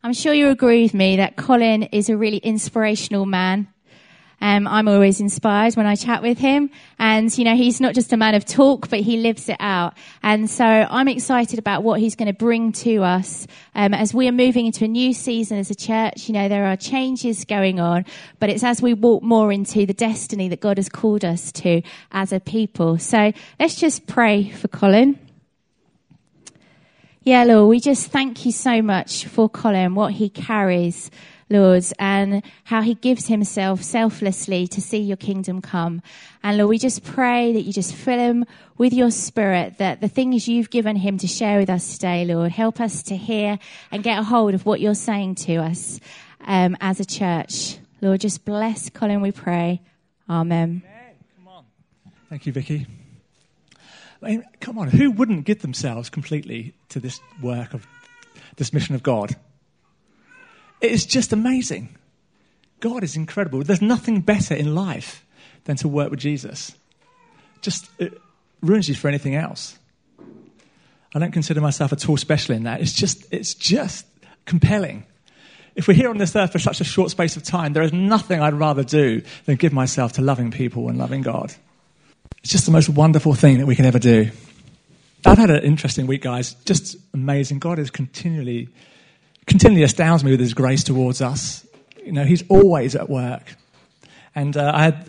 I'm sure you agree with me that Colin is a really inspirational man. I'm always inspired when I chat with him. And, you know, he's not just a man of talk, but he lives it out. And so I'm excited about what he's going to bring to us as we are moving into a new season as a church. You know, there are changes going on, but it's as we walk more into the destiny that God has called us to as a people. So let's just pray for Colin. Yeah, Lord, we just thank you so much for Colin, what he carries, Lord, and how he gives himself selflessly to see your kingdom come. And Lord, we just pray that you just fill him with your spirit, that the things you've given him to share with us today, Lord, help us to hear and get a hold of what you're saying to us as a church. Lord, just bless Colin, we pray. Amen. Come on. Thank you, Vicky. I mean, come on, who wouldn't give themselves completely to this work of this mission of God? It is just amazing. God is incredible. There's nothing better in life than to work with Jesus. It ruins you for anything else. I don't consider myself at all special in that. It's just compelling. If we're here on this earth for such a short space of time, there is nothing I'd rather do than give myself to loving people and loving God. It's just the most wonderful thing that we can ever do. I've had an interesting week, guys. Just amazing. God is continually astounds me with his grace towards us. You know, he's always at work. And I had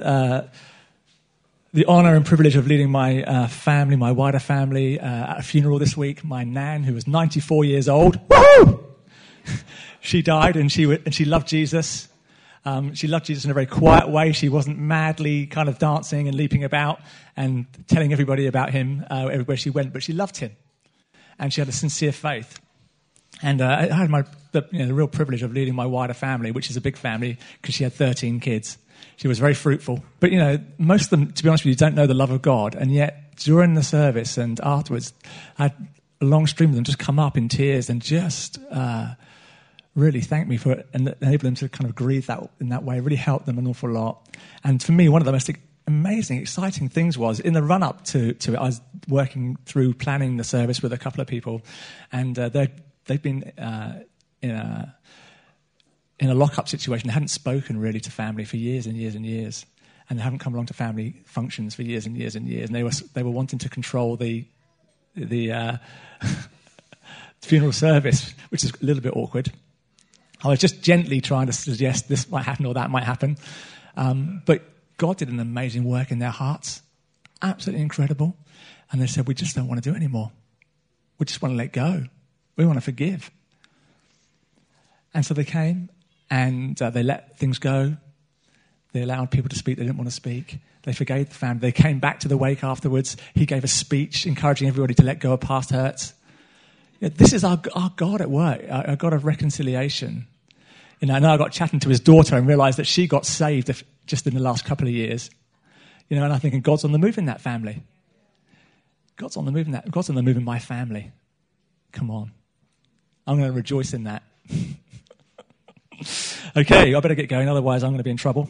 the honour and privilege of leading my family, my wider family, at a funeral this week. My nan, who was 94 years old, woo! She died, and she loved Jesus. She loved Jesus in a very quiet way. She wasn't madly kind of dancing and leaping about and telling everybody about him everywhere she went, but she loved him. And she had a sincere faith. And I had the real privilege of leading my wider family, which is a big family, because she had 13 kids. She was very fruitful. But, you know, most of them, to be honest with you, don't know the love of God. And yet, during the service and afterwards, I had a long stream of them just come up in tears and just really thank me for it and enable them to kind of grieve that in that way. It really helped them an awful lot. And for me, one of the most amazing, exciting things was in the run-up to it, I was working through planning the service with a couple of people, and they've been in a lock-up situation. They hadn't spoken really to family for years and years and years, and they haven't come along to family functions for years and years and years. And they were wanting to control the funeral service, which is a little bit awkward. I was just gently trying to suggest this might happen or that might happen. But God did an amazing work in their hearts. Absolutely incredible. And they said, we just don't want to do it anymore. We just want to let go. We want to forgive. And so they came and they let things go. They allowed people to speak they didn't want to speak. They forgave the family. They came back to the wake afterwards. He gave a speech encouraging everybody to let go of past hurts. This is our God at work, our God of reconciliation. You know, I know I got chatting to his daughter and realised that she got saved just in the last couple of years. You know, and I'm thinking, God's on the move in that family. God's on the move in that. God's on the move in my family. Come on. I'm going to rejoice in that. Okay, I better get going, otherwise I'm going to be in trouble.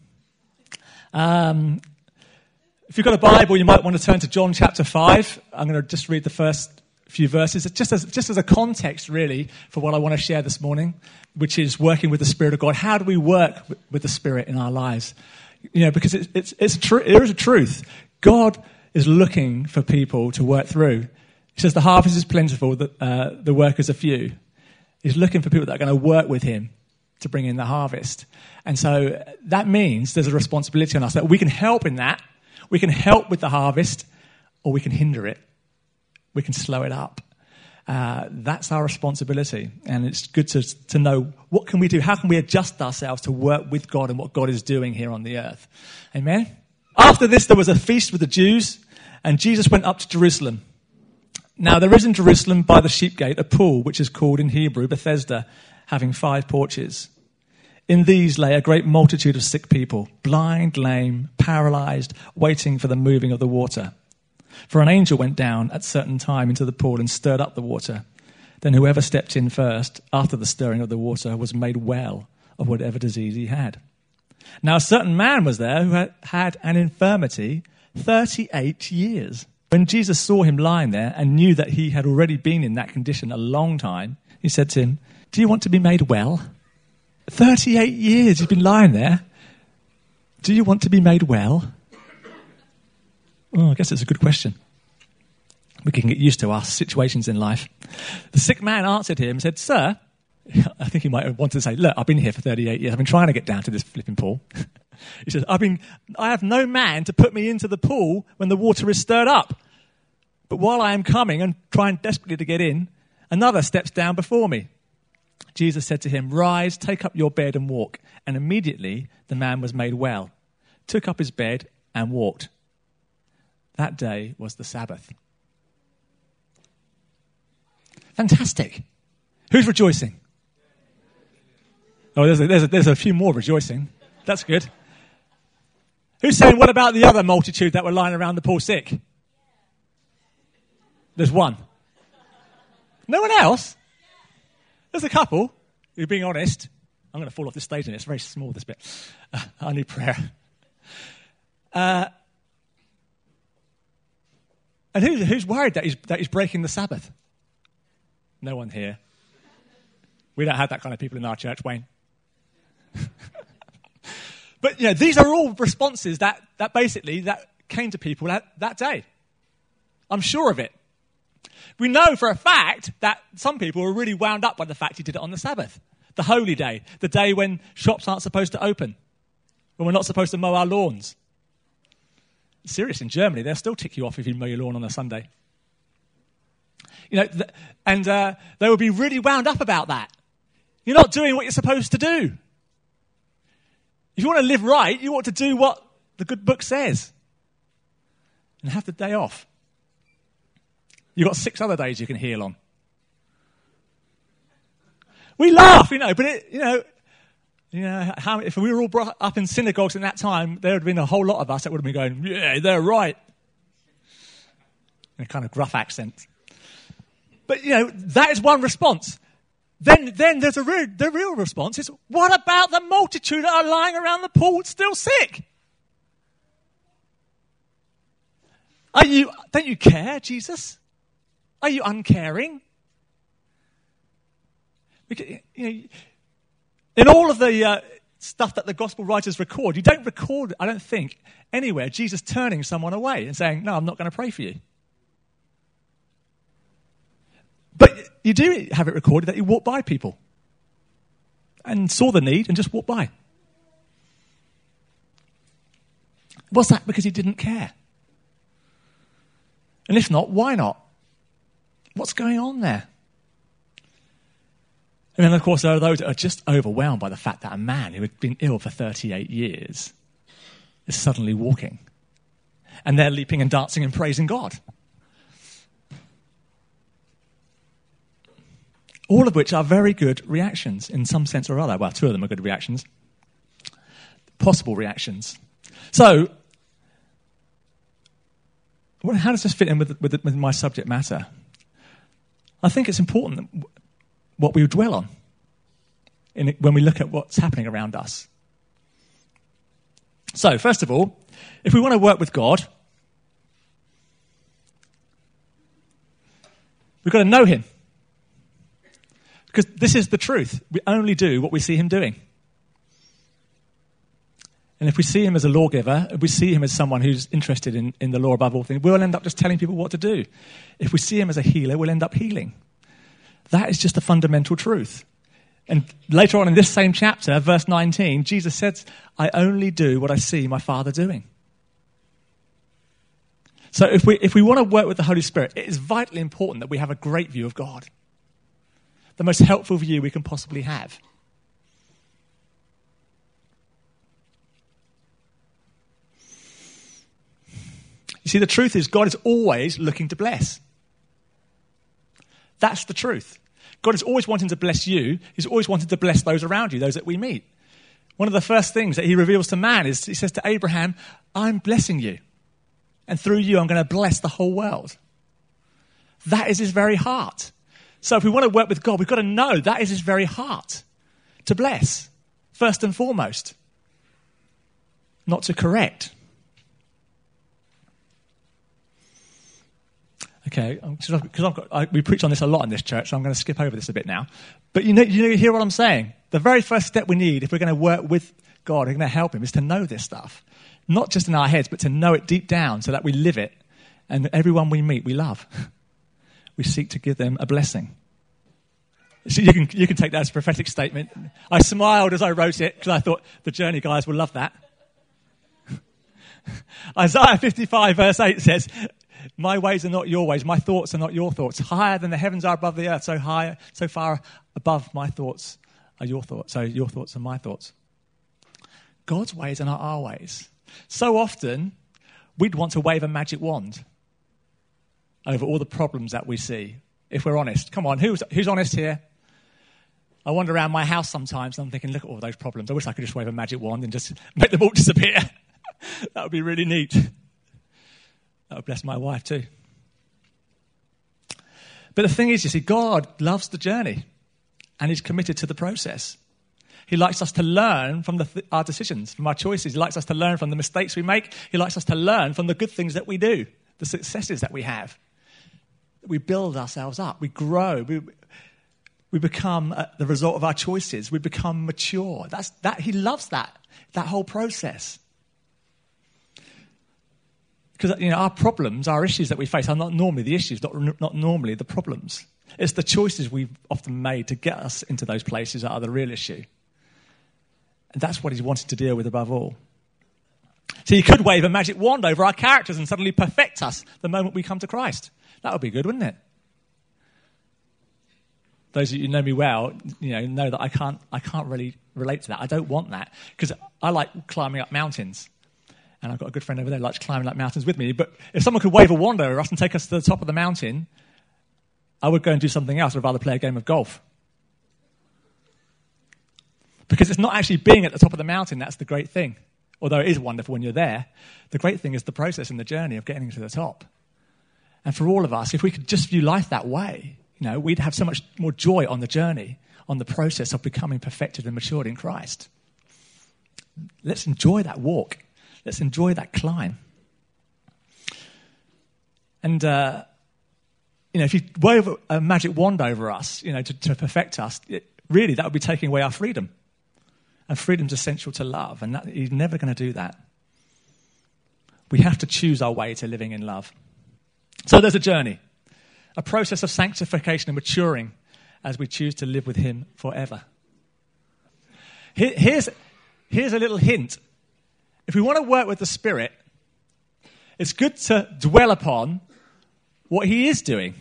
If you've got a Bible, you might want to turn to John chapter 5. I'm going to just read the first few verses, just as a context, really, for what I want to share this morning, which is working with the Spirit of God. How do we work with the Spirit in our lives? You know, because it's true. There is a truth. God is looking for people to work through. He says the harvest is plentiful, the workers are few. He's looking for people that are going to work with him to bring in the harvest. And so that means there's a responsibility on us that we can help in that. We can help with the harvest, or we can hinder it. We can slow it up. That's our responsibility. And it's good to know, what can we do? How can we adjust ourselves to work with God and what God is doing here on the earth? Amen? After this, there was a feast with the Jews, and Jesus went up to Jerusalem. Now, there is in Jerusalem by the sheep gate a pool, which is called in Hebrew Bethesda, having 5 porches. In these lay a great multitude of sick people, blind, lame, paralyzed, waiting for the moving of the water. For an angel went down at a certain time into the pool and stirred up the water. Then whoever stepped in first, after the stirring of the water, was made well of whatever disease he had. Now a certain man was there who had an infirmity 38 years. When Jesus saw him lying there and knew that he had already been in that condition a long time, he said to him, Do you want to be made well? 38 years you've been lying there. Do you want to be made well? Oh, I guess it's a good question. We can get used to our situations in life. The sick man answered him and said, Sir, I think he might have wanted to say, look, I've been here for 38 years. I've been trying to get down to this flipping pool. He says, I have no man to put me into the pool when the water is stirred up. But while I am coming and trying desperately to get in, another steps down before me. Jesus said to him, Rise, take up your bed and walk. And immediately the man was made well, took up his bed and walked. That day was the Sabbath. Fantastic. Who's rejoicing? Oh, there's a few more rejoicing. That's good. Who's saying, what about the other multitude that were lying around the pool sick? There's one. No one else? There's a couple. You're being honest. I'm going to fall off this stage and it's very small, this bit. I need prayer. And who's worried that he's breaking the Sabbath? No one here. We don't have that kind of people in our church, Wayne. But these are all responses that basically came to people that day. I'm sure of it. We know for a fact that some people were really wound up by the fact he did it on the Sabbath, the holy day, the day when shops aren't supposed to open, when we're not supposed to mow our lawns. Serious, in Germany, they'll still tick you off if you mow your lawn on a Sunday. And they will be really wound up about that. You're not doing what you're supposed to do. If you want to live right, you ought to do what the good book says and have the day off. You've got 6 other days you can heal on. We laugh, but if we were all brought up in synagogues in that time, there would have been a whole lot of us that would have been going, yeah, they're right. In a kind of gruff accent. But, that is one response. Then there's the real response is, what about the multitude that are lying around the pool still sick? Don't you care, Jesus? Are you uncaring? In all of the stuff that the gospel writers record, you don't record, I don't think, anywhere Jesus turning someone away and saying, no, I'm not going to pray for you. But you do have it recorded that he walked by people and saw the need and just walked by. Was that because he didn't care? And if not, why not? What's going on there? And then, of course, there are those that are just overwhelmed by the fact that a man who had been ill for 38 years is suddenly walking. And they're leaping and dancing and praising God. All of which are very good reactions in some sense or other. Well, 2 of them are good reactions. Possible reactions. So, how does this fit in with my subject matter? I think it's important what we dwell on when we look at what's happening around us. So, first of all, if we want to work with God, we've got to know him. Because this is the truth. We only do what we see him doing. And if we see him as a lawgiver, if we see him as someone who's interested in the law above all things, we'll end up just telling people what to do. If we see him as a healer, we'll end up healing. That is just a fundamental truth. And later on in this same chapter, verse 19, Jesus says, I only do what I see my Father doing. So if we want to work with the Holy Spirit, it is vitally important that we have a great view of God. The most helpful view we can possibly have. You see, the truth is God is always looking to bless. That's the truth. God is always wanting to bless you. He's always wanting to bless those around you, those that we meet. One of the first things that he reveals to man is, he says to Abraham, I'm blessing you. And through you, I'm going to bless the whole world. That is his very heart. So if we want to work with God, we've got to know that is his very heart. To bless, first and foremost. Not to correct. Okay, because we preach on this a lot in this church, so I'm going to skip over this a bit now. But you hear what I'm saying? The very first step we need if we're going to work with God, we're going to help him, is to know this stuff. Not just in our heads, but to know it deep down so that we live it. And everyone we meet, we love. We seek to give them a blessing. So you can take that as a prophetic statement. I smiled as I wrote it because I thought the Journey guys will love that. Isaiah 55 verse 8 says, my ways are not your ways, my thoughts are not your thoughts. Higher than the heavens are above the earth, so far above my thoughts are your thoughts. So your thoughts are my thoughts. God's ways are not our ways. So often, we'd want to wave a magic wand over all the problems that we see, if we're honest. Come on, who's honest here? I wander around my house sometimes and I'm thinking, look at all those problems. I wish I could just wave a magic wand and just make them all disappear. That would be really neat. That would bless my wife too. But the thing is, you see, God loves the journey and he's committed to the process. He likes us to learn from our decisions, from our choices. He likes us to learn from the mistakes we make. He likes us to learn from the good things that we do, the successes that we have. We build ourselves up. We grow. We become the result of our choices. We become mature. He loves that whole process. Because our problems, our issues that we face are not normally the issues, not normally the problems. It's the choices we've often made to get us into those places that are the real issue. And that's what he's wanted to deal with above all. So he could wave a magic wand over our characters and suddenly perfect us the moment we come to Christ. That would be good, wouldn't it? Those of you who know me well, know that I can't really relate to that. I don't want that because I like climbing up mountains. And I've got a good friend over there who likes climbing up mountains with me. But if someone could wave a wand over us and take us to the top of the mountain, I would go and do something else. I'd rather play a game of golf. Because it's not actually being at the top of the mountain that's the great thing. Although it is wonderful when you're there. The great thing is the process and the journey of getting to the top. And for all of us, if we could just view life that way, we'd have so much more joy on the journey, on the process of becoming perfected and matured in Christ. Let's enjoy that walk. Let's enjoy that climb. And, if you wave a magic wand over us, to perfect us, really that would be taking away our freedom. And freedom's essential to love, and he's never going to do that. We have to choose our way to living in love. So there's a journey, a process of sanctification and maturing as we choose to live with him forever. Here's a little hint. If we want to work with the Spirit, it's good to dwell upon what he is doing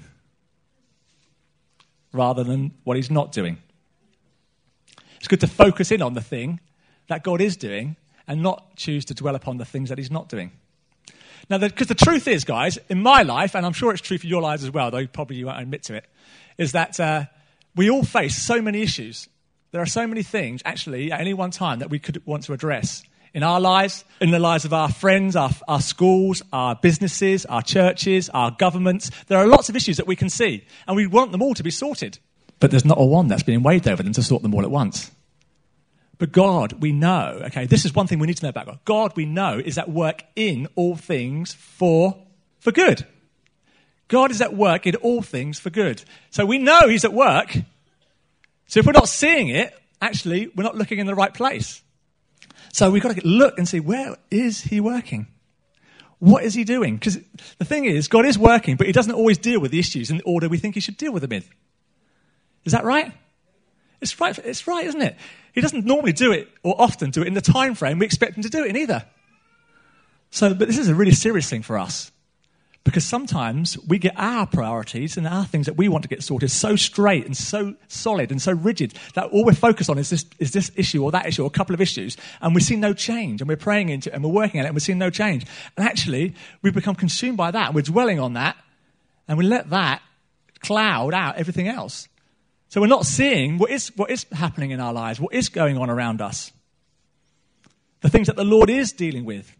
rather than what he's not doing. It's good to focus in on the thing that God is doing and not choose to dwell upon the things that he's not doing. Now, because the truth is, guys, in my life, and I'm sure it's true for your lives as well, though probably you won't admit to it, is that we all face so many issues. There are so many things, actually, at any one time that we could want to address in our lives, in the lives of our friends, our schools, our businesses, our churches, our governments. There are lots of issues that we can see, and we want them all to be sorted. But there's not a one that's being waved over them to sort them all at once. But God, we know, okay, this is one thing we need to know about God. God, we know, is at work in all things for good. God is at work in all things for good. So we know he's at work. So if we're not seeing it, actually, we're not looking in the right place. So we've got to look and see, where is he working? What is he doing? Because the thing is, God is working, but he doesn't always deal with the issues in the order we think he should deal with them in. Is that right? It's right, isn't it? He doesn't normally do it, or often do it, in the time frame we expect him to do it in either. But this is a really serious thing for us. Because sometimes we get our priorities and our things that we want to get sorted so straight and so solid and so rigid that all we're focused on is this issue or that issue or a couple of issues, and we see no change, and we're praying into it and we're working at it and we're seeing no change. And actually, we become consumed by that, and we're dwelling on that, and we let that cloud out everything else. So we're not seeing what is happening in our lives, what is going on around us, the things that the Lord is dealing with.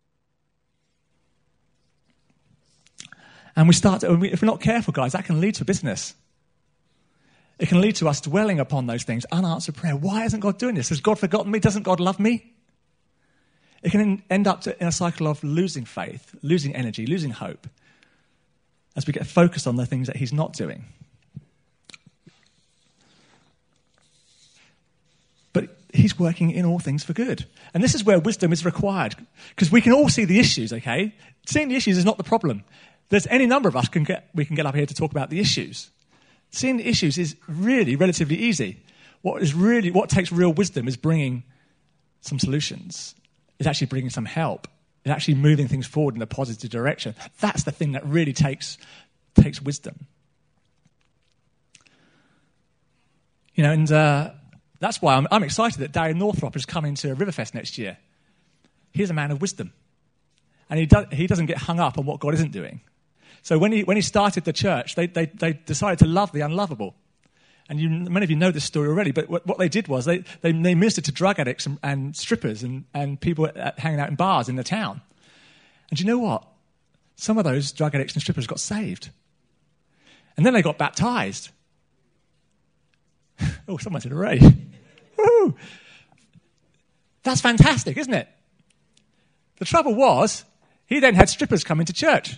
And if we're not careful, guys, that can lead to business. It can lead to us dwelling upon those things, unanswered prayer. Why isn't God doing this? Has God forgotten me? Doesn't God love me? It can end up in a cycle of losing faith, losing energy, losing hope. as we get focused on the things that he's not doing. But he's working in all things for good. And this is where wisdom is required. Because we can all see the issues, okay? Seeing the issues is not the problem. There's any number of us we can get up here to talk about the issues. Seeing the issues is really relatively easy. What takes real wisdom is bringing some solutions. It's actually bringing some help. It's actually moving things forward in a positive direction. That's the thing that really takes wisdom. You know, and that's why I'm excited that Darren Northrop is coming to Riverfest next year. He's a man of wisdom. And he doesn't get hung up on what God isn't doing. So when he started the church, they decided to love the unlovable. And many of you know this story already, but what they did was they ministered to drug addicts and strippers and people hanging out in bars in the town. And do you know what? Some of those drug addicts and strippers got saved. And then they got baptized. Oh, someone said hooray. Woo! That's fantastic, isn't it? The trouble was, he then had strippers come into church.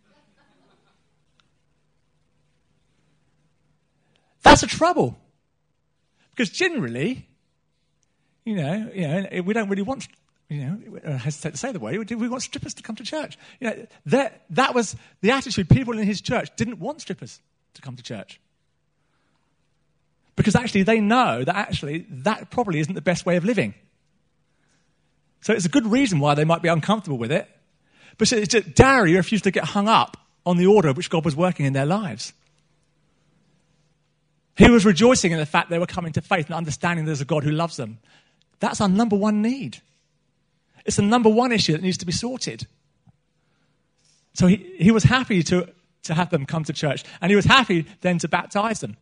That's a trouble. Because generally, we don't really want, I hesitate to say the word, we want strippers to come to church. That was the attitude. People in his church didn't want strippers to come to church. Because actually they know that probably isn't the best way of living. So it's a good reason why they might be uncomfortable with it. But it's just Darry refused to get hung up on the order which God was working in their lives. He was rejoicing in the fact they were coming to faith and understanding there's a God who loves them. That's our number one need. It's the number one issue that needs to be sorted. So he was happy to have them come to church. And he was happy then to baptize them.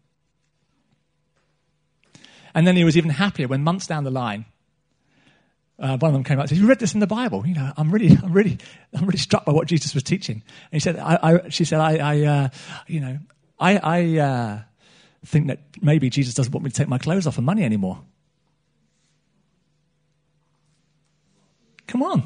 And then he was even happier when months down the line, one of them came up and said, "You read this in the Bible? I'm really struck by what Jesus was teaching." And he said, "She said, I think that maybe Jesus doesn't want me to take my clothes off for money anymore." Come on.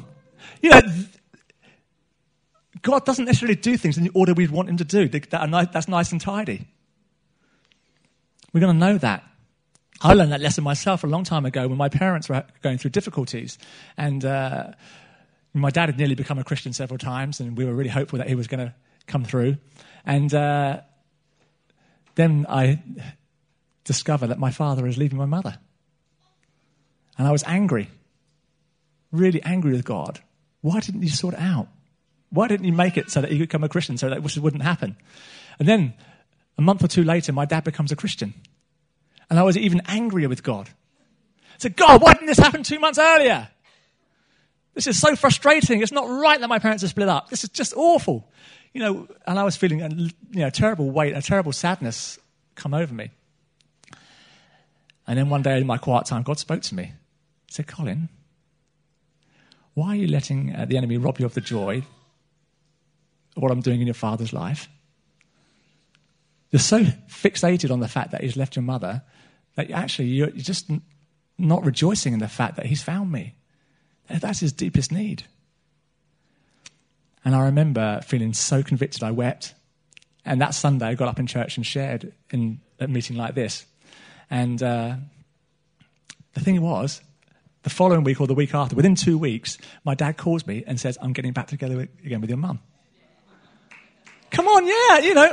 God doesn't necessarily do things in the order we'd want him to do. That's nice and tidy. We're going to know that. I learned that lesson myself a long time ago when my parents were going through difficulties. And my dad had nearly become a Christian several times, and we were really hopeful that he was going to come through. And then I discovered that my father was leaving my mother. And I was angry, really angry with God. Why didn't he sort it out? Why didn't he make it so that he could become a Christian, so that this wouldn't happen? And then a month or two later, my dad becomes a Christian. And I was even angrier with God. I said, "God, why didn't this happen 2 months earlier? This is so frustrating. It's not right that my parents are split up. This is just awful." And I was feeling a terrible weight, a terrible sadness come over me. And then one day in my quiet time, God spoke to me. He said, "Colin, why are you letting the enemy rob you of the joy of what I'm doing in your father's life? You're so fixated on the fact that he's left your mother that actually you're just not rejoicing in the fact that he's found me. That's his deepest need." And I remember feeling so convicted, I wept. And that Sunday, I got up in church and shared in a meeting like this. And the thing was, the following week or the week after, within 2 weeks, my dad calls me and says, "I'm getting back together again with your mum." Come on, yeah,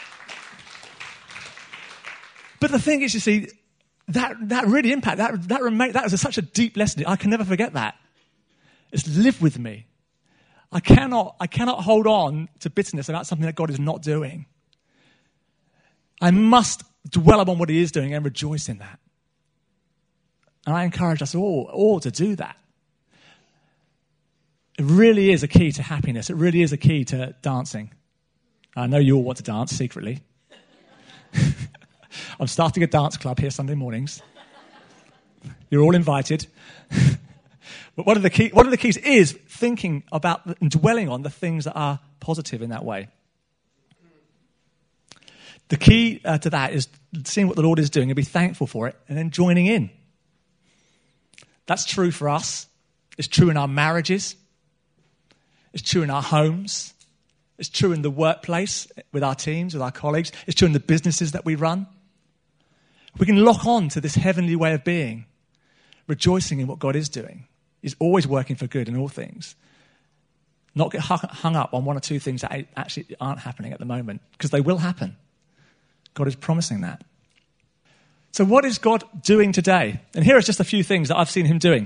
But the thing is, you see, that really impacted, that was such a deep lesson. I can never forget that. It's lived with me. I cannot hold on to bitterness about something that God is not doing. I must dwell upon what he is doing and rejoice in that. And I encourage us all to do that. It really is a key to happiness. It really is a key to dancing. I know you all want to dance secretly. I'm starting a dance club here Sunday mornings. You're all invited. But one of the keys is thinking about and dwelling on the things that are positive in that way. The key to that is seeing what the Lord is doing and be thankful for it and then joining in. That's true for us. It's true in our marriages. It's true in our homes. It's true in the workplace, with our teams, with our colleagues. It's true in the businesses that we run. We can lock on to this heavenly way of being, rejoicing in what God is doing. He's always working for good in all things. Not get hung up on one or two things that actually aren't happening at the moment, because they will happen. God is promising that. So what is God doing today? And here are just a few things that I've seen him doing,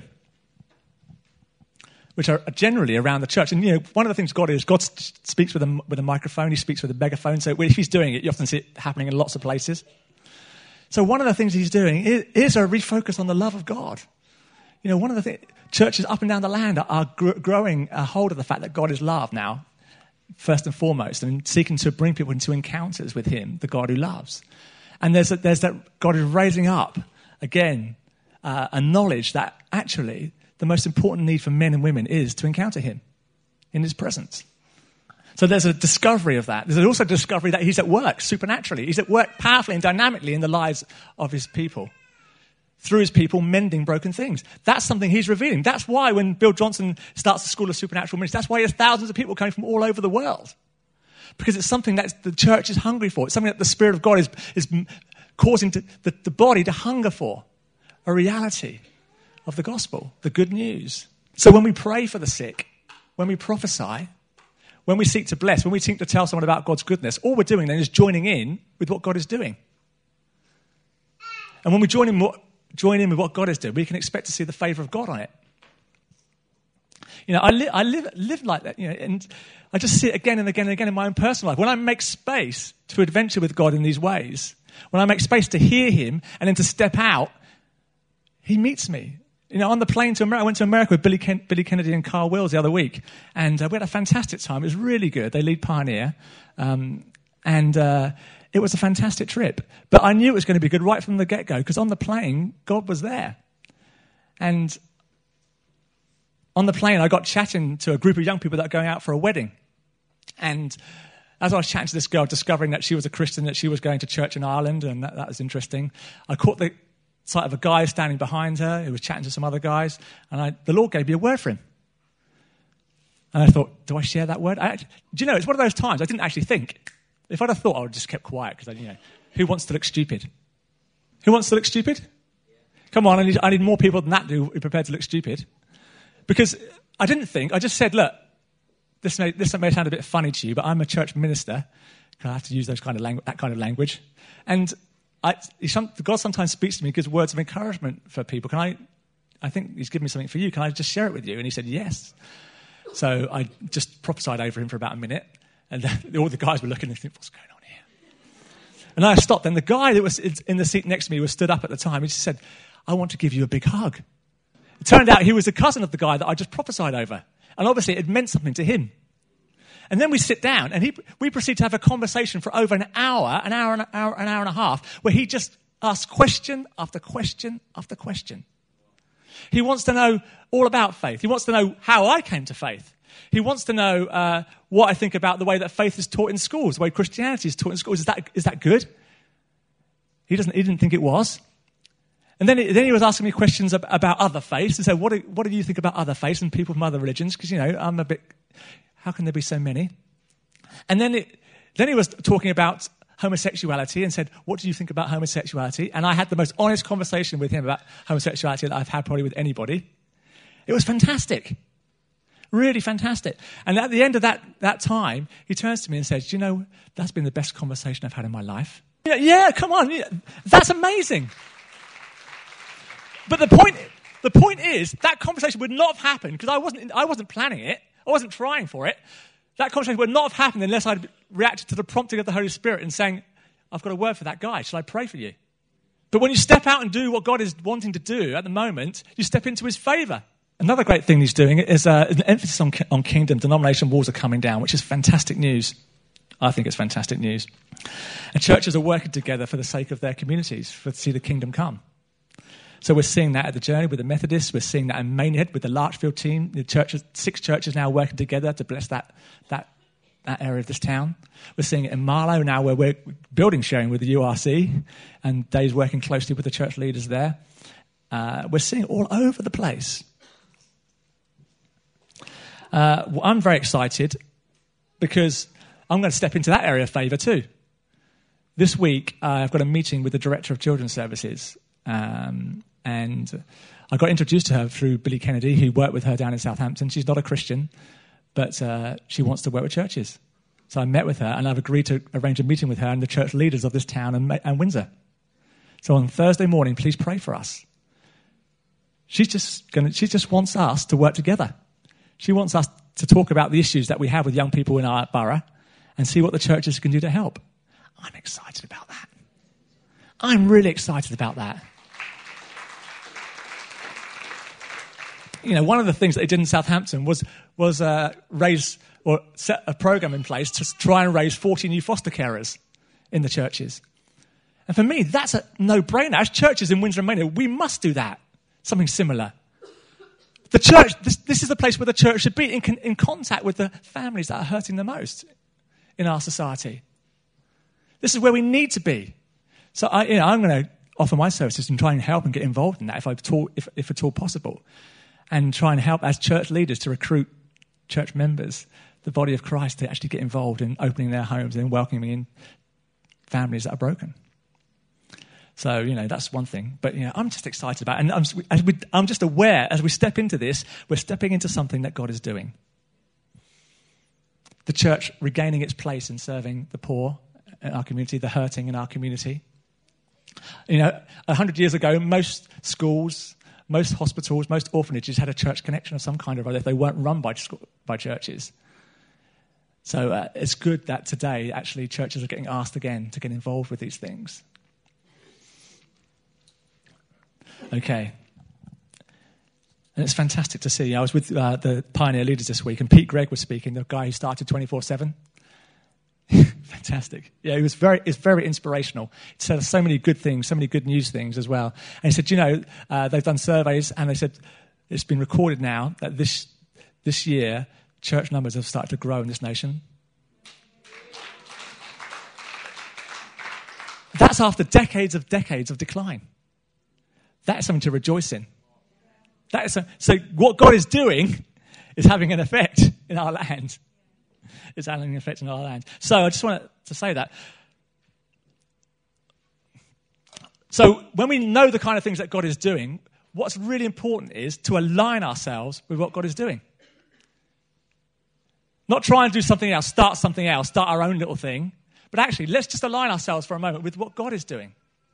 which are generally around the church. And, one of the things God speaks with a microphone. He speaks with a megaphone. So if he's doing it, you often see it happening in lots of places. So one of the things he's doing is a refocus on the love of God. One of the things, churches up and down the land are growing a hold of the fact that God is love now, first and foremost, and seeking to bring people into encounters with him, the God who loves. And there's that God is raising up, again, a knowledge that actually the most important need for men and women is to encounter him in his presence. So there's a discovery of that. There's also a discovery that he's at work supernaturally. He's at work powerfully and dynamically in the lives of his people, through his people mending broken things. That's something he's revealing. That's why when Bill Johnson starts the School of Supernatural Ministry, that's why there's thousands of people coming from all over the world. Because it's something that the church is hungry for. It's something that the Spirit of God is causing the body to hunger for. A reality of the gospel, the good news. So when we pray for the sick, when we prophesy, when we seek to bless, when we seek to tell someone about God's goodness, all we're doing then is joining in with what God is doing. And when we join in with what God is doing, we can expect to see the favour of God on it. I live like that, and I just see it again and again and again in my own personal life. When I make space to adventure with God in these ways, when I make space to hear him and then to step out, he meets me. On the plane to America, I went to America with Billy Kennedy and Carl Wills the other week, and we had a fantastic time. It was really good. They lead Pioneer, and it was a fantastic trip. But I knew it was going to be good right from the get-go, because on the plane, God was there. And on the plane, I got chatting to a group of young people that are going out for a wedding. And as I was chatting to this girl, discovering that she was a Christian, that she was going to church in Ireland, and that was interesting, I caught the sight of a guy standing behind her who was chatting to some other guys, and the Lord gave me a word for him. And I thought, do I share that word? It's one of those times I didn't actually think. If I'd have thought, I would have just kept quiet, because who wants to look stupid? Who wants to look stupid? Come on, I need more people than that who are prepared to look stupid. Because I didn't think, I just said, look, this may sound a bit funny to you, but I'm a church minister. I have to use that kind of language. And God sometimes speaks to me, gives words of encouragement for people. I think he's given me something for you. Can I just share it with you? And he said, yes. So I just prophesied over him for about a minute. And then all the guys were looking and thinking, what's going on here? And I stopped. And the guy that was in the seat next to me was stood up at the time. He just said, I want to give you a big hug. It turned out he was a cousin of the guy that I just prophesied over. And obviously it meant something to him. And then we sit down and we proceed to have a conversation for over an hour and a half, where he just asks question after question after question. He wants to know all about faith. He wants to know how I came to faith. He wants to know what I think about the way that faith is taught in schools, the way Christianity is taught in schools. Is that good? He didn't think it was. And then he was asking me questions about other faiths, and said, what do you think about other faiths and people from other religions? Because, I'm a bit, how can there be so many? And then he was talking about homosexuality and said, what do you think about homosexuality? And I had the most honest conversation with him about homosexuality that I've had probably with anybody. It was fantastic. Really fantastic. And at the end of that time, he turns to me and says, that's been the best conversation I've had in my life. Yeah, come on. That's amazing. But the point is, that conversation would not have happened, because I wasn't planning it. I wasn't trying for it. That conversation would not have happened unless I'd reacted to the prompting of the Holy Spirit and saying, I've got a word for that guy. Shall I pray for you? But when you step out and do what God is wanting to do at the moment, you step into his favour. Another great thing he's doing is an emphasis on kingdom. Denomination walls are coming down, which is fantastic news. I think it's fantastic news. And churches are working together for the sake of their communities, to see the kingdom come. So we're seeing that at the Journey with the Methodists. We're seeing that in Maidenhead with the Larchfield team. The churches, 6 churches now working together to bless that area of this town. We're seeing it in Marlow now, where we're building sharing with the URC, and Dave's working closely with the church leaders there. We're seeing it all over the place. I'm very excited because I'm going to step into that area of favour too. This week, I've got a meeting with the Director of Children's Services, and I got introduced to her through Billy Kennedy, who worked with her down in Southampton. She's not a Christian, but she wants to work with churches. So I met with her, and I've agreed to arrange a meeting with her and the church leaders of this town and Windsor. So on Thursday morning, please pray for us. She just wants us to work together. She wants us to talk about the issues that we have with young people in our borough and see what the churches can do to help. I'm excited about that. I'm really excited about that. You know, one of the things that they did in Southampton was raise or set a program in place to try and raise 40 new foster carers in the churches. And for me, that's a no-brainer. As churches in Windsor and Maynard, we must do that. Something similar. The church, this is the place where the church should be, in contact with the families that are hurting the most in our society. This is where we need to be. So I'm going to offer my services and try and help and get involved in that if at all possible. And try and help as church leaders to recruit church members, the body of Christ, to actually get involved in opening their homes and welcoming in families that are broken. So, that's one thing. But, I'm just excited about it. And I'm just aware, as we step into this, we're stepping into something that God is doing. The church regaining its place in serving the poor in our community, the hurting in our community. 100 years ago, most schools, most hospitals, most orphanages had a church connection of some kind or other if they weren't run by churches. So it's good that today, actually, churches are getting asked again to get involved with these things. Okay. And it's fantastic to see. I was with the Pioneer leaders this week, and Pete Gregg was speaking, the guy who started 24/7. Fantastic. Yeah, it's very inspirational. He said so many good things, so many good news things as well. And he said, they've done surveys, and they said it's been recorded now that this year, church numbers have started to grow in this nation. That's after decades of decline. That is something to rejoice in. So what God is doing is having an effect in our land. It's having an effect in our land. So I just wanted to say that. So when we know the kind of things that God is doing, what's really important is to align ourselves with what God is doing. Not try and do something else, start our own little thing. But actually, let's just align ourselves for a moment with what God is doing.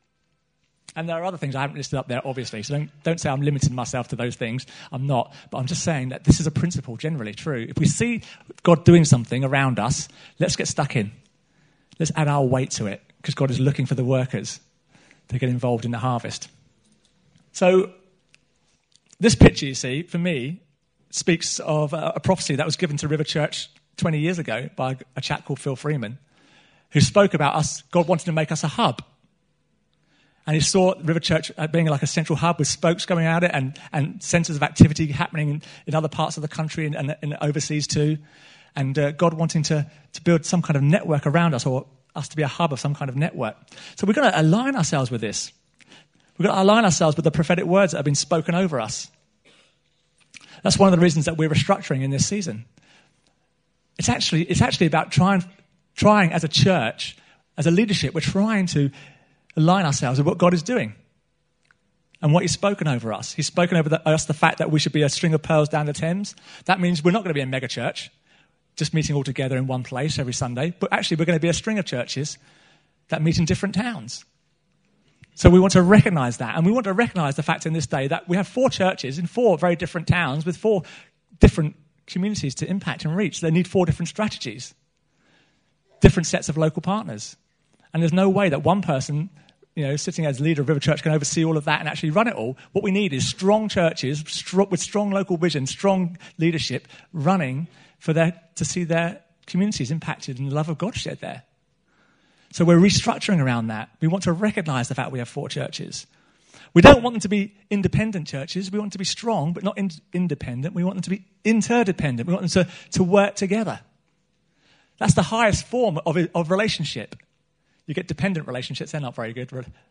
And there are other things I haven't listed up there, obviously, so don't say I'm limiting myself to those things. I'm not. But I'm just saying that this is a principle generally true. If we see God doing something around us, let's get stuck in. Let's add our weight to it, because God is looking for the workers to get involved in the harvest. So this picture, you see, for me, speaks of a prophecy that was given to River Church 20 years ago by a chap called Phil Freeman, who spoke about us, God wanted to make us a hub. And he saw River Church being like a central hub with spokes going out it and centres of activity happening in other parts of the country and overseas too. And God wanting to build some kind of network around us, or us to be a hub of some kind of network. So we're going to align ourselves with this. We've got to align ourselves with the prophetic words that have been spoken over us. That's one of the reasons that we're restructuring in this season. It's actually about trying as a church, as a leadership, we're trying to align ourselves with what God is doing and what He's spoken over us. He's spoken over us the fact that we should be a string of pearls down the Thames. That means we're not going to be a mega church, just meeting all together in one place every Sunday, but actually we're going to be a string of churches that meet in different towns. So we want to recognise that, and we want to recognise the fact in this day that we have 4 churches in 4 very different towns with 4 different communities to impact and reach. They need 4 different strategies, different sets of local partners. And there's no way that one person, sitting as leader of River Church, can oversee all of that and actually run it all. What we need is strong churches with strong local vision, strong leadership running to see their communities impacted and the love of God shed there. So we're restructuring around that. We want to recognise the fact we have 4 churches. We don't want them to be independent churches. We want them to be strong, but not independent. We want them to be interdependent. We want them to work together. That's the highest form of relationship. You get dependent relationships, they're not very good.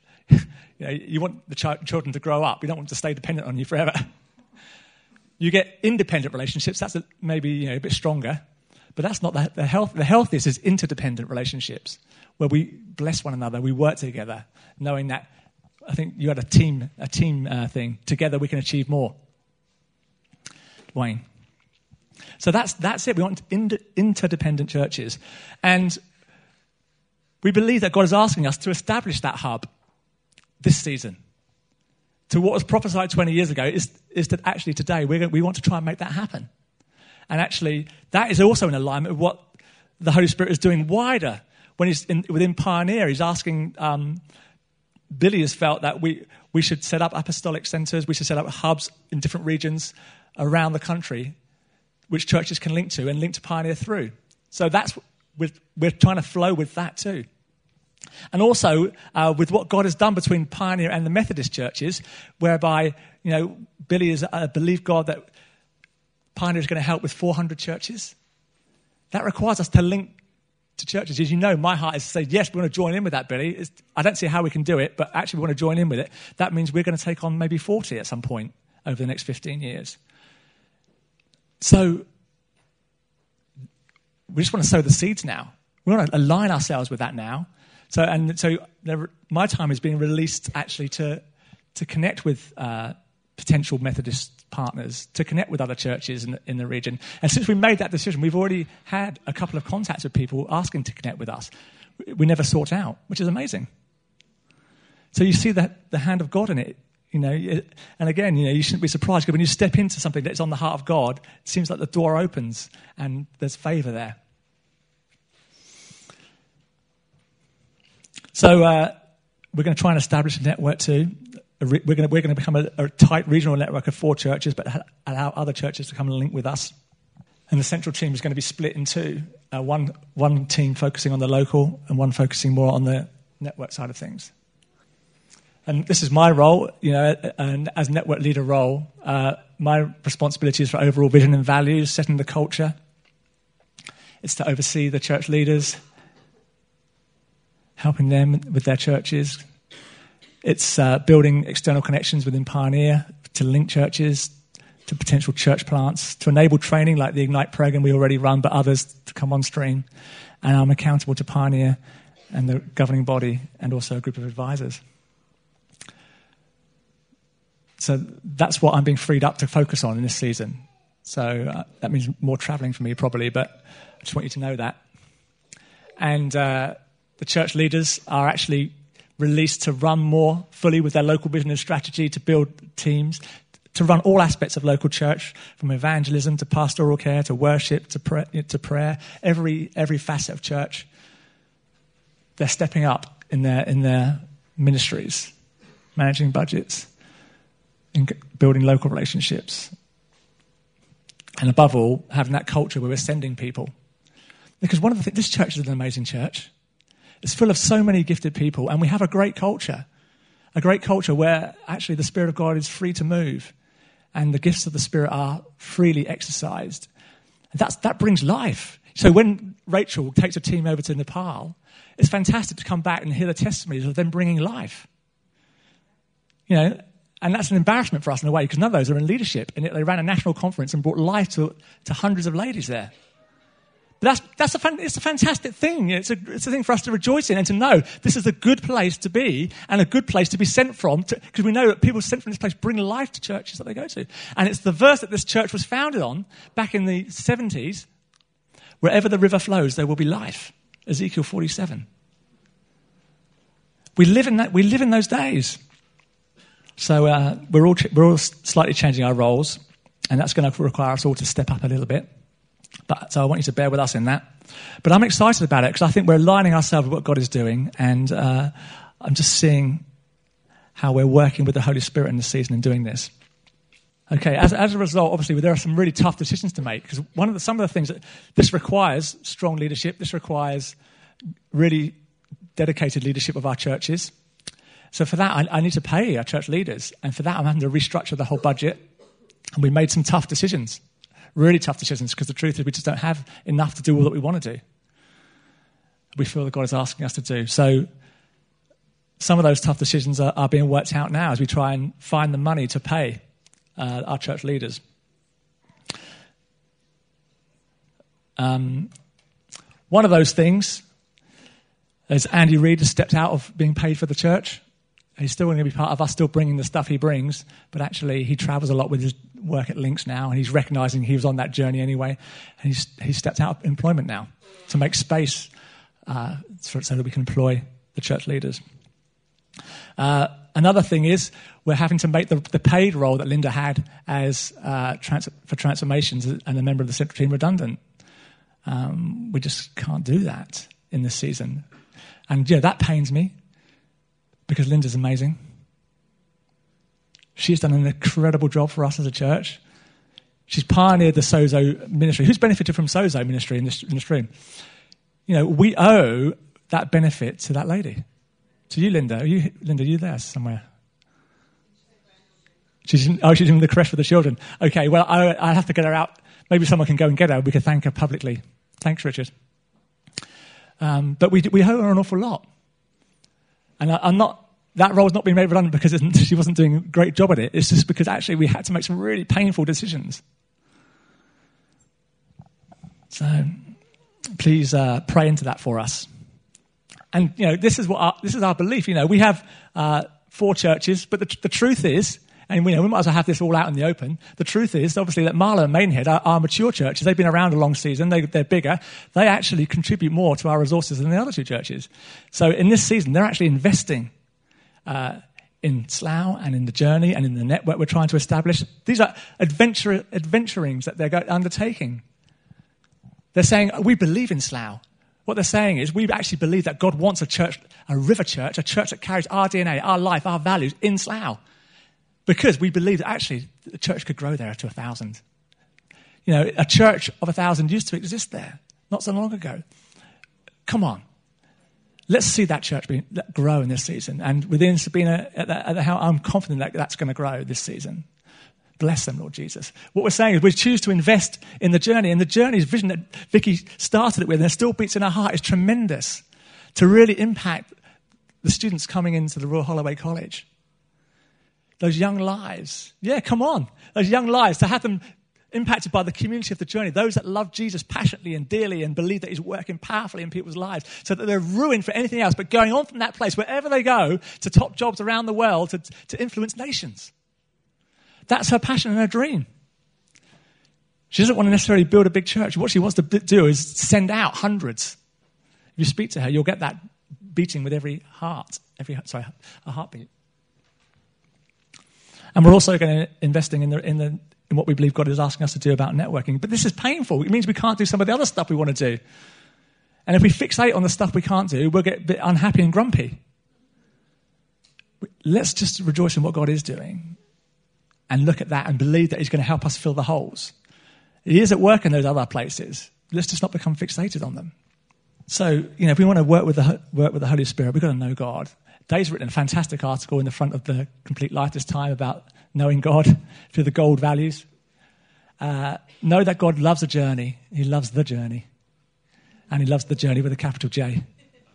You want the children to grow up. You don't want them to stay dependent on you forever. You get independent relationships, that's maybe a bit stronger. But that's not the health. The healthiest is interdependent relationships where we bless one another, we work together, knowing that I think you had a team thing. Together we can achieve more. Wayne. So that's it. We want interdependent churches. And we believe that God is asking us to establish that hub this season. To what was prophesied 20 years ago is that actually today we want to try and make that happen. And actually that is also in alignment with what the Holy Spirit is doing wider. When he's within Pioneer, he's asking, Billy has felt that we should set up apostolic centres, we should set up hubs in different regions around the country, which churches can link to and link to Pioneer through. So we're trying to flow with that too. And also with what God has done between Pioneer and the Methodist churches, whereby, Billy has believed God that Pioneer is going to help with 400 churches. That requires us to link to churches. As you know, my heart is to say, yes, we want to join in with that, Billy. I don't see how we can do it, but actually we want to join in with it. That means we're going to take on maybe 40 at some point over the next 15 years. So we just want to sow the seeds now. We want to align ourselves with that now. So my time is being released actually to connect with potential Methodist partners, to connect with other churches in the region. And since we made that decision, we've already had a couple of contacts with people asking to connect with us. We never sought out, which is amazing. So you see that the hand of God in it, and again, you shouldn't be surprised because when you step into something that's on the heart of God, it seems like the door opens and there's favor there. So we're going to try and establish a network too. We're going to become a tight regional network of 4 churches, but allow other churches to come and link with us. And the central team is going to be split in 2. One team focusing on the local and one focusing more on the network side of things. And this is my role, and as network leader role, my responsibility is for overall vision and values, setting the culture. It's to oversee the church leaders, helping them with their churches. It's building external connections within Pioneer to link churches to potential church plants, to enable training like the Ignite program we already run, but others to come on stream. And I'm accountable to Pioneer and the governing body and also a group of advisors. So that's what I'm being freed up to focus on in this season. So that means more traveling for me probably, but I just want you to know that. And the church leaders are actually released to run more fully with their local vision and strategy, to build teams, to run all aspects of local church, from evangelism to pastoral care to worship to prayer, every facet of church. They're stepping up in their ministries, managing budgets, and building local relationships. And above all, having that culture where we're sending people. Because one of the things, this church is an amazing church. It's full of so many gifted people, and we have a great culture where actually the Spirit of God is free to move, and the gifts of the Spirit are freely exercised. And that brings life. So when Rachel takes a team over to Nepal, it's fantastic to come back and hear the testimonies of them bringing life. And that's an embarrassment for us in a way, because none of those are in leadership, and yet they ran a national conference and brought life to hundreds of ladies there. But it's a fantastic thing. It's a thing for us to rejoice in and to know this is a good place to be and a good place to be sent from, because we know that people sent from this place bring life to churches that they go to. And it's the verse that this church was founded on back in the 70s. Wherever the river flows, there will be life. Ezekiel 47. We live in those days. So we're all slightly changing our roles, and that's going to require us all to step up a little bit. So I want you to bear with us in that. But I'm excited about it because I think we're aligning ourselves with what God is doing, and I'm just seeing how we're working with the Holy Spirit in this season and doing this. Okay, as a result, obviously, there are some really tough decisions to make, because some of the things that this requires strong leadership. This requires really dedicated leadership of our churches. So for that, I need to pay our church leaders, and for that, I'm having to restructure the whole budget. And we made some tough decisions. Really tough decisions, because the truth is we just don't have enough to do all that we want to do. We feel that God is asking us to do. So some of those tough decisions are being worked out now as we try and find the money to pay our church leaders. One of those things is Andy Reid has stepped out of being paid for the church. He's still going to be part of us, still bringing the stuff he brings, but actually he travels a lot with his work at Links now, and he's recognising he was on that journey anyway, and he's stepped out of employment now to make space so that we can employ the church leaders. Another thing is we're having to make the paid role that Linda had as for transformations and a member of the central team redundant. We just can't do that in this season. And yeah, that pains me because Linda's amazing. She's done an incredible job for us as a church. She's pioneered the Sozo ministry. Who's benefited from Sozo ministry in this room? You know, we owe that benefit to that lady. To you, Linda. Are you there somewhere? She's in the creche for the children. Okay, well, I have to get her out. Maybe someone can go and get her. We could thank her publicly. Thanks, Richard. But we owe her an awful lot. And that role's not being made redundant because she wasn't doing a great job at it. It's just because actually we had to make some really painful decisions. So please pray into that for us. And you know, this is our belief. You know, we have 4 churches, but the truth is, and we might as well have this all out in the open. The truth is, obviously, that Marlow and Maidenhead are mature churches. They've been around a long season. They're bigger. They actually contribute more to our resources than the other 2 churches. So in this season, they're actually investing in Slough and in the journey and in the network we're trying to establish. These are adventurings that they're undertaking. They're saying, we believe in Slough. What they're saying is we actually believe that God wants a church, a river church, a church that carries our DNA, our life, our values in Slough. Because we believe that actually the church could grow there to 1,000. You know, a church of 1,000 used to exist there not so long ago. Come on. Let's see that church grow in this season. And within Sabina, I'm confident that that's going to grow this season. Bless them, Lord Jesus. What we're saying is we choose to invest in the journey. And the journey's vision that Vicky started it with, and it still beats in our heart, is tremendous to really impact the students coming into the Royal Holloway College. Those young lives. Yeah, come on. Those young lives, to have them impacted by the community of the journey, those that love Jesus passionately and dearly and believe that he's working powerfully in people's lives, so that they're ruined for anything else, but going on from that place, wherever they go, to top jobs around the world, to influence nations. That's her passion and her dream. She doesn't want to necessarily build a big church. What she wants to do is send out hundreds. If you speak to her, you'll get that beating with every heart, a heartbeat. And we're also going to investing in what we believe God is asking us to do about networking. But this is painful. It means we can't do some of the other stuff we want to do. And if we fixate on the stuff we can't do, we'll get a bit unhappy and grumpy. Let's just rejoice in what God is doing and look at that and believe that he's going to help us fill the holes. He is at work in those other places. Let's just not become fixated on them. So, if we want to work with the Holy Spirit, we've got to know God. Dave's written a fantastic article in the front of the Complete Life this time about knowing God through the gold values. Know that God loves a journey. He loves the journey. And he loves the journey with a capital J.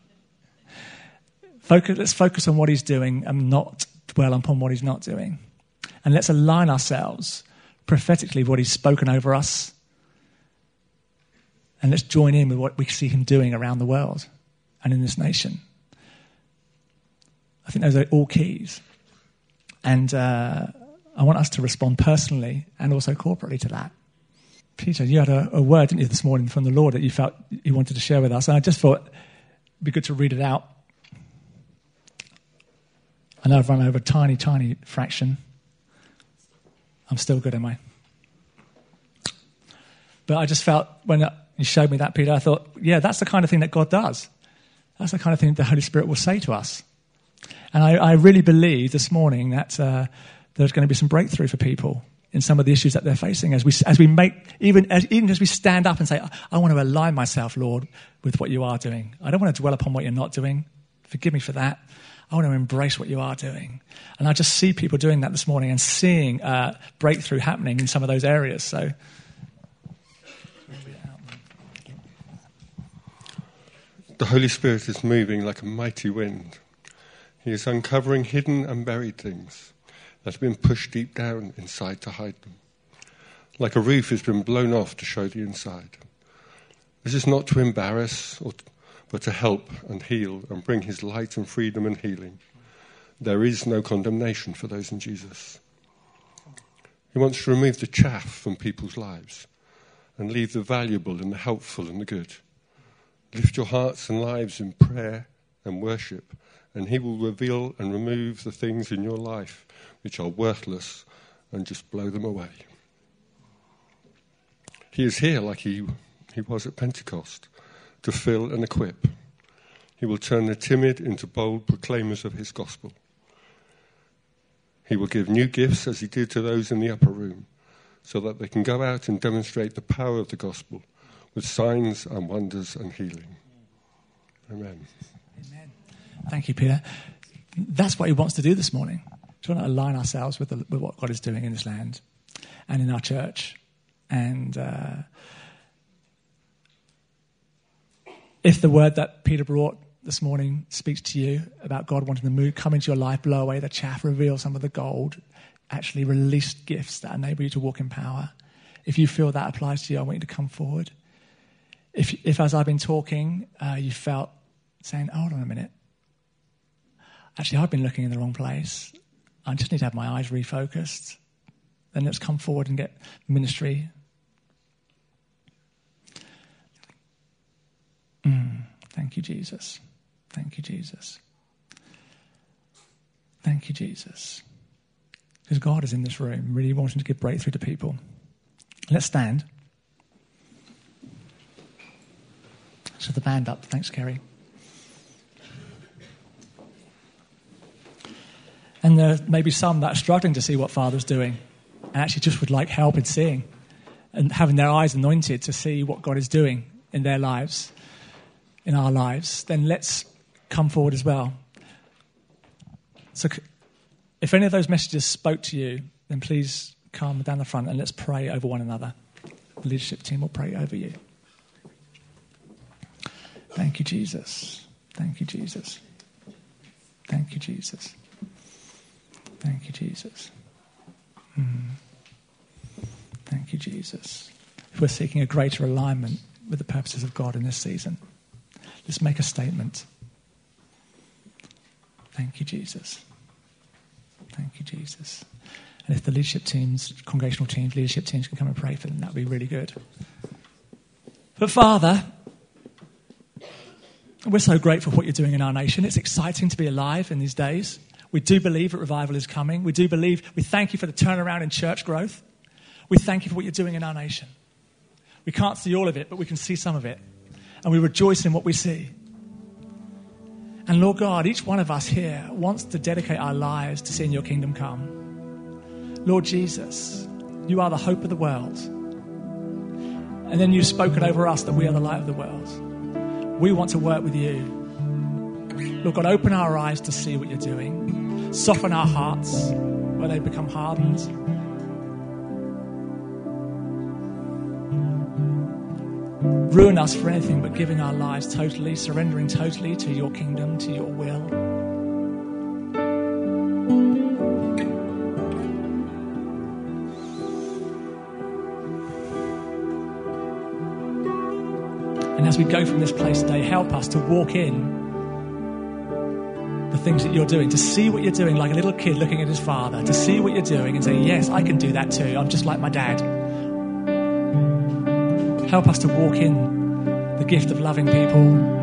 Let's focus on what he's doing and not dwell upon what he's not doing. And let's align ourselves prophetically with what he's spoken over us. And let's join in with what we see him doing around the world and in this nation. I think those are all keys. And I want us to respond personally and also corporately to that. Peter, you had a word, didn't you, this morning from the Lord that you felt you wanted to share with us. And I just thought it'd be good to read it out. I know I've run over a tiny, tiny fraction. I'm still good, am I? But I just felt when you showed me that, Peter, I thought, yeah, that's the kind of thing that God does. That's the kind of thing the Holy Spirit will say to us. And I really believe this morning that there's going to be some breakthrough for people in some of the issues that they're facing as we make, even as we stand up and say, I want to align myself, Lord, with what you are doing. I don't want to dwell upon what you're not doing. Forgive me for that. I want to embrace what you are doing. And I just see people doing that this morning and seeing breakthrough happening in some of those areas. So, the Holy Spirit is moving like a mighty wind. He is uncovering hidden and buried things that have been pushed deep down inside to hide them. Like a roof has been blown off to show the inside. This is not to embarrass, but to help and heal and bring his light and freedom and healing. There is no condemnation for those in Jesus. He wants to remove the chaff from people's lives and leave the valuable and the helpful and the good. Lift your hearts and lives in prayer and worship, and he will reveal and remove the things in your life which are worthless and just blow them away. He is here like he was at Pentecost, to fill and equip. He will turn the timid into bold proclaimers of his gospel. He will give new gifts as he did to those in the upper room, so that they can go out and demonstrate the power of the gospel with signs and wonders and healing. Amen. Amen. Thank you, Peter. That's what he wants to do this morning. We want to align ourselves with what God is doing in this land and in our church. And if the word that Peter brought this morning speaks to you about God wanting to move, come into your life, blow away the chaff, reveal some of the gold, actually release gifts that enable you to walk in power. If you feel that applies to you, I want you to come forward. If as I've been talking, you felt saying, hold on a minute. Actually, I've been looking in the wrong place. I just need to have my eyes refocused. Then let's come forward and get ministry. Thank you, Jesus. Thank you, Jesus. Thank you, Jesus. Because God is in this room, really wanting to give breakthrough to people. Let's stand. So the band up. Thanks, Kerry. And there may be some that are struggling to see what Father's doing and actually just would like help in seeing and having their eyes anointed to see what God is doing in their lives, in our lives. Then let's come forward as well. So if any of those messages spoke to you, then please come down the front and let's pray over one another. The leadership team will pray over you. Thank you, Jesus. Thank you, Jesus. Thank you, Jesus. Thank you, Jesus. Thank you, Jesus. If we're seeking a greater alignment with the purposes of God in this season, let's make a statement. Thank you, Jesus. Thank you, Jesus. And if the leadership teams, congregational teams, leadership teams can come and pray for them, that would be really good. But Father, we're so grateful for what you're doing in our nation. It's exciting to be alive in these days. We do believe that revival is coming. We thank you for the turnaround in church growth. We thank you for what you're doing in our nation. We can't see all of it, but we can see some of it. And we rejoice in what we see. And Lord God, each one of us here wants to dedicate our lives to seeing your kingdom come. Lord Jesus, you are the hope of the world. And then you've spoken over us that we are the light of the world. We want to work with you. Lord God, open our eyes to see what you're doing. Soften our hearts where they become hardened. Ruin us for anything but giving our lives totally, surrendering totally to your kingdom, to your will. And as we go from this place today, help us to walk in the things that you're doing, to see what you're doing like a little kid looking at his father, to see what you're doing and say, yes, I can do that too. I'm just like my dad. Help us to walk in the gift of loving people,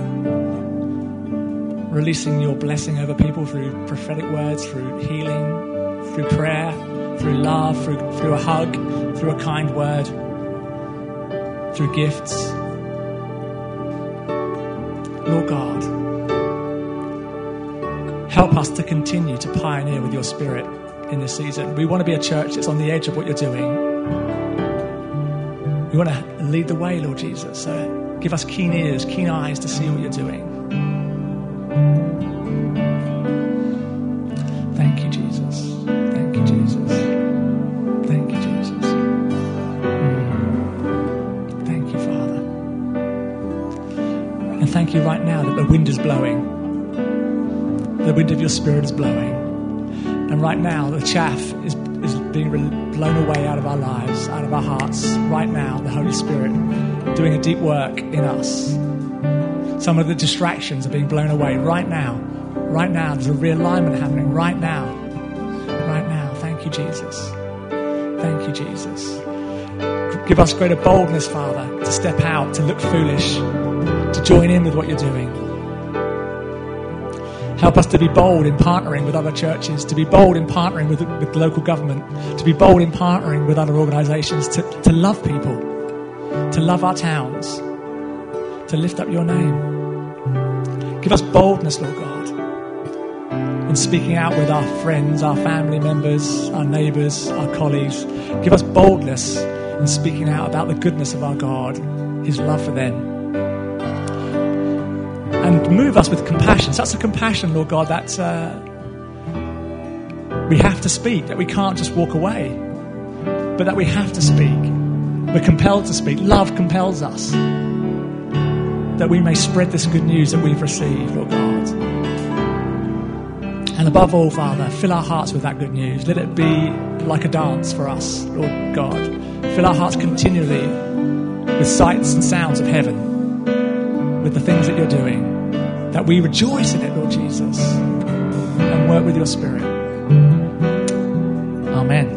releasing your blessing over people through prophetic words, through healing, through prayer, through love, through a hug, through a kind word, through gifts. Lord God, help us to continue to pioneer with your Spirit in this season. We want to be a church that's on the edge of what you're doing. We want to lead the way, Lord Jesus. So give us keen ears, keen eyes to see what you're doing. Thank you, Jesus. Thank you, Jesus. Thank you, Jesus. Thank you, Father. And thank you right now that the wind is blowing. The wind of your Spirit is blowing. And right now the chaff is being blown away out of our lives, out of our hearts right now, the Holy Spirit doing a deep work in us. Some of the distractions are being blown away right now. Right now, there's a realignment happening right now. Right now. Thank you, Jesus. Thank you, Jesus. Give us greater boldness, Father, to step out, to look foolish, to join in with what you're doing. Help us to be bold in partnering with other churches, to be bold in partnering with local government, to be bold in partnering with other organisations, to love people, to love our towns, to lift up your name. Give us boldness, Lord God, in speaking out with our friends, our family members, our neighbours, our colleagues. Give us boldness in speaking out about the goodness of our God, his love for them. And move us with compassion. Such a compassion, Lord God, that we have to speak, that we can't just walk away, but that we have to speak. We're compelled to speak. Love compels us, that we may spread this good news that we've received, Lord God. And above all, Father, fill our hearts with that good news. Let it be like a dance for us, Lord God. Fill our hearts continually with sights and sounds of heaven, with the things that you're doing, that we rejoice in it, Lord Jesus, and work with your Spirit. Amen.